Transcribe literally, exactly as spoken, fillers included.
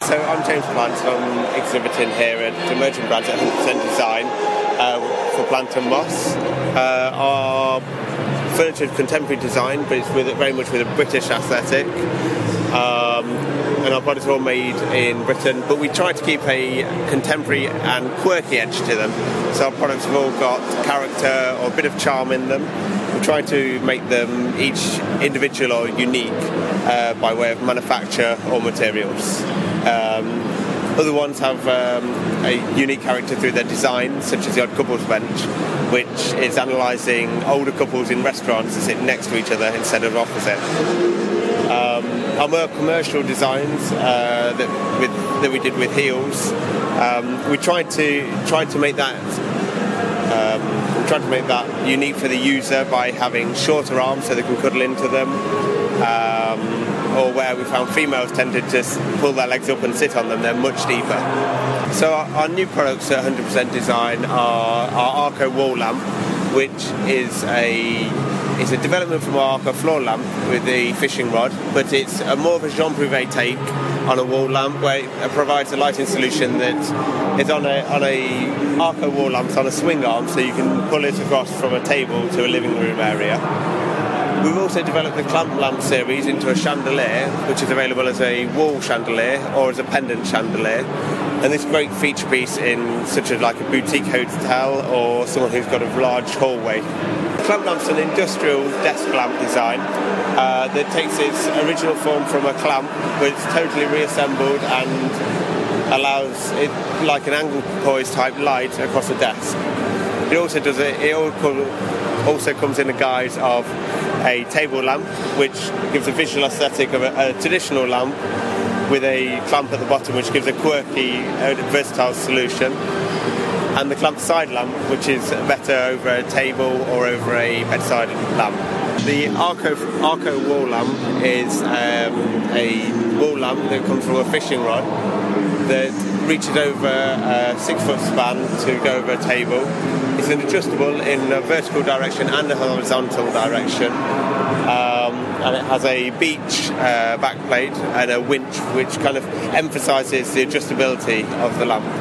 So I'm James Plant, I'm exhibiting here at Emerging Brands at one hundred percent Design uh, for Plant and Moss. Uh, our furniture is contemporary design, but it's with, very much with a British aesthetic. Um, and our products are all made in Britain, but we try to keep a contemporary and quirky edge to them. So our products have all got character or a bit of charm in them. We try to make them each individual or unique uh, by way of manufacture or materials. Um, other ones have um, a unique character through their design, such as the Odd Couples Bench, which is analysing older couples in restaurants that sit next to each other instead of opposite. Um, our more commercial designs uh, that, with, that we did with heels, um, we tried to tried to make that um, we tried to make that unique for the user by having shorter arms so they can cuddle into them, um, or where we found females tended to pull their legs up and sit on them, they're much deeper. So our, our new products at one hundred percent Design are our Arco wall lamp, which is a It's a development from our Arco floor lamp with the fishing rod, but it's a more of a Jean Prouvé take on a wall lamp, where it provides a lighting solution that is on a on a Arco wall lamp on a swing arm, so you can pull it across from a table to a living room area. We've also developed the clamp lamp series into a chandelier, which is available as a wall chandelier or as a pendant chandelier. And this great feature piece in such as like a boutique hotel or someone who's got a large hallway. The clamp lamp's an industrial desk lamp design uh, that takes its original form from a clamp, but it's totally reassembled and allows it like an angle poise type light across the desk. It also does it. It also comes in the guise of a table lamp, which gives a visual aesthetic of a, a traditional lamp with a clamp at the bottom, which gives a quirky, uh, versatile solution. And the clamp side lamp, which is better over a table or over a bedside lamp. The Arco, Arco wall lamp is um, a wall lamp that comes from a fishing rod that reaches over a six foot span to go over a table. It's an adjustable in a vertical direction and a horizontal direction. Um, and it has a beach uh, backplate and a winch, which kind of emphasises the adjustability of the lamp.